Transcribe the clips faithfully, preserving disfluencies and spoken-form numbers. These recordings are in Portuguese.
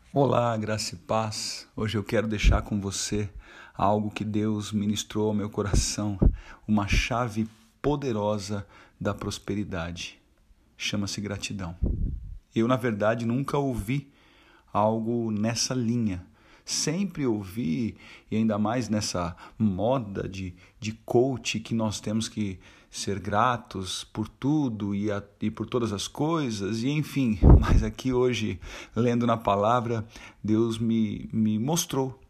Olá, graça e paz. Hoje eu quero deixar com você algo que Deus ministrou ao meu coração, uma chave poderosa da prosperidade. Chama-se gratidão. Eu, na verdade, nunca ouvi algo nessa linha. Sempre ouvi, e ainda mais nessa moda de, de coach, que nós temos que ser gratos por tudo e, a, e por todas as coisas, e enfim. Mas aqui hoje, lendo na palavra, Deus me, me mostrou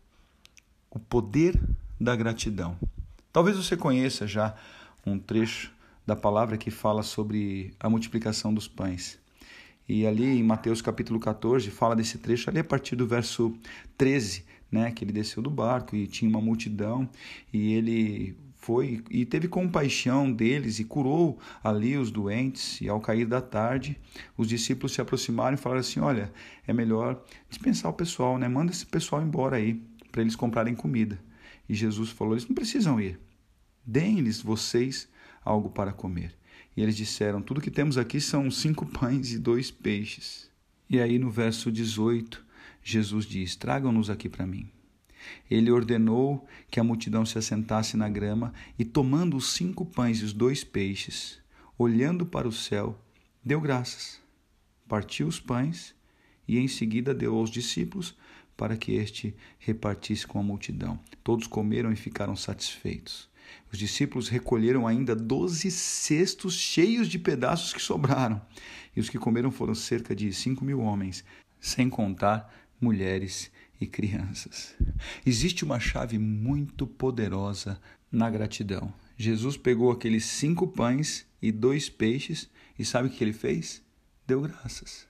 o poder da gratidão. Talvez você conheça já um trecho da palavra que fala sobre a multiplicação dos pães. E ali em Mateus capítulo catorze, fala desse trecho ali a partir do verso treze, né, que ele desceu do barco e tinha uma multidão e ele foi e teve compaixão deles e curou ali os doentes. E ao cair da tarde, os discípulos se aproximaram e falaram assim: olha, é melhor dispensar o pessoal, né? Manda esse pessoal embora aí para eles comprarem comida. E Jesus falou: eles não precisam ir, deem-lhes vocês algo para comer. E eles disseram: tudo que temos aqui são cinco pães e dois peixes. E aí no verso dezoito, Jesus diz: tragam-nos aqui para mim. Ele ordenou que a multidão se assentasse na grama e, tomando os cinco pães e os dois peixes, olhando para o céu, deu graças, partiu os pães e em seguida deu aos discípulos para que este repartisse com a multidão. Todos comeram e ficaram satisfeitos. Os discípulos recolheram ainda doze cestos cheios de pedaços que sobraram. E os que comeram foram cerca de cinco mil homens, sem contar mulheres e crianças. Existe uma chave muito poderosa na gratidão. Jesus pegou aqueles cinco pães e dois peixes e sabe o que ele fez? Deu graças.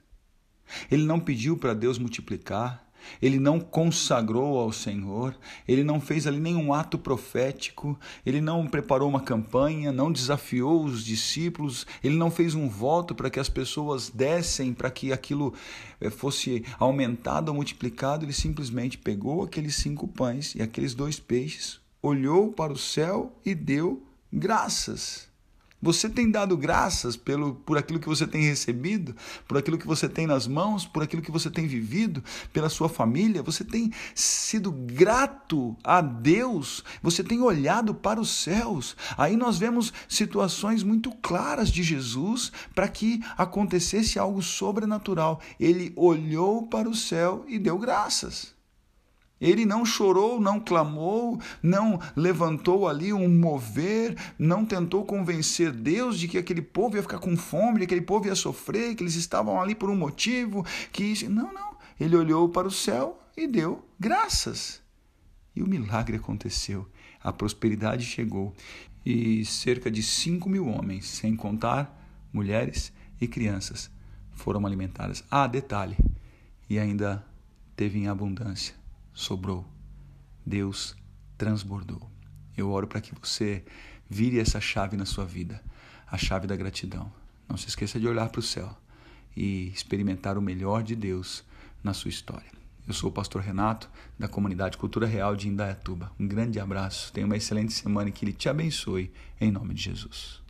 Ele não pediu para Deus multiplicar. Ele não consagrou ao Senhor, ele não fez ali nenhum ato profético, ele não preparou uma campanha, não desafiou os discípulos, ele não fez um voto para que as pessoas dessem, para que aquilo fosse aumentado ou multiplicado. Ele simplesmente pegou aqueles cinco pães e aqueles dois peixes, olhou para o céu e deu graças. Você tem dado graças pelo, por aquilo que você tem recebido, por aquilo que você tem nas mãos, por aquilo que você tem vivido, pela sua família? Você tem sido grato a Deus? Você tem olhado para os céus? Aí nós vemos situações muito claras de Jesus para que acontecesse algo sobrenatural. Ele olhou para o céu e deu graças. Ele não chorou, não clamou, não levantou ali um mover, não tentou convencer Deus de que aquele povo ia ficar com fome, de que aquele povo ia sofrer, que eles estavam ali por um motivo. que Não, não. Ele olhou para o céu e deu graças. E o milagre aconteceu. A prosperidade chegou. E cerca de cinco mil homens, sem contar mulheres e crianças, foram alimentadas. Ah, detalhe, e ainda teve em abundância. Sobrou. Deus transbordou. Eu oro para que você vire essa chave na sua vida, a chave da gratidão. Não se esqueça de olhar para o céu e experimentar o melhor de Deus na sua história. Eu sou o pastor Renato, da comunidade Cultura Real de Indaiatuba. Um grande abraço, tenha uma excelente semana e que Ele te abençoe, em nome de Jesus.